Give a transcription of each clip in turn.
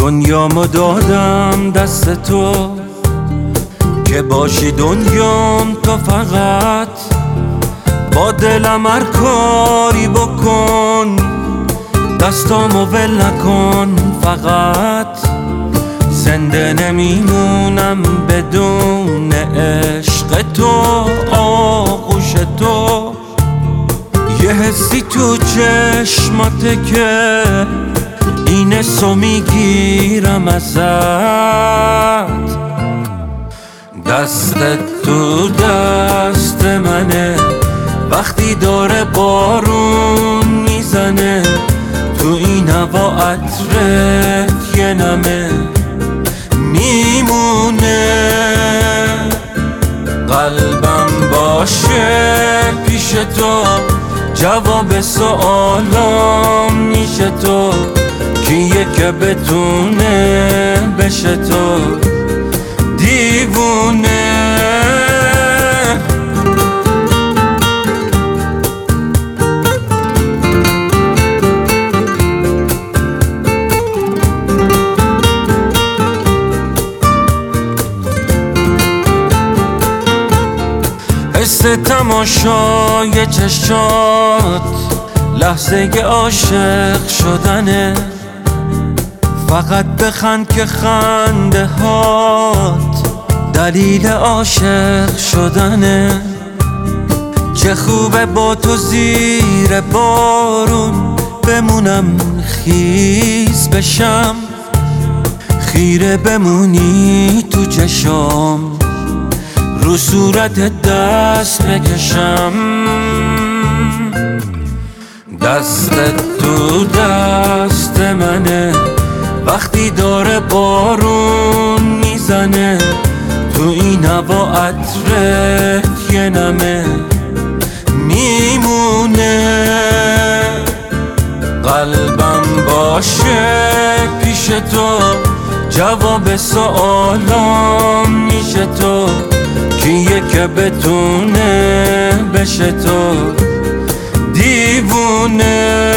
دنیامو دادم دست تو که باشی دنیام تو فقط. با دلم هر کاری بکن، دستامو ول نکن فقط. زنده نمیمونم بدون عشق تو، آغوش تو. یه حسی تو چشماته که این حسو میگیرم ازت. دستت تو دست منه وقتی داره بارون میزنه. تو این هوا عطرت یه نمه میمونه. قلبم باشه پیش تو، جواب سوالام میشه تو. کیه که بتونه بشه تو دیوونه. حس تماشای چشات لحظه عاشق شدنه. فقط بخند که خنده هات دلیل عاشق شدنه. چه خوبه با تو زیر بارون بمونم، خیز بشم، خیره بمونی تو چشام، رو صورت دست بکشم. دستت تو دست منه وقتی داره بارون میزنه. تو این هوا عطرت یه نمه میمونه. قلبم باشه پیش تو، جواب سوالام میشه تو. کیه که بتونه بشه تو دیوونه.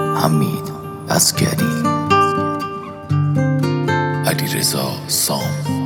حمید عسگری، علیرضا سام.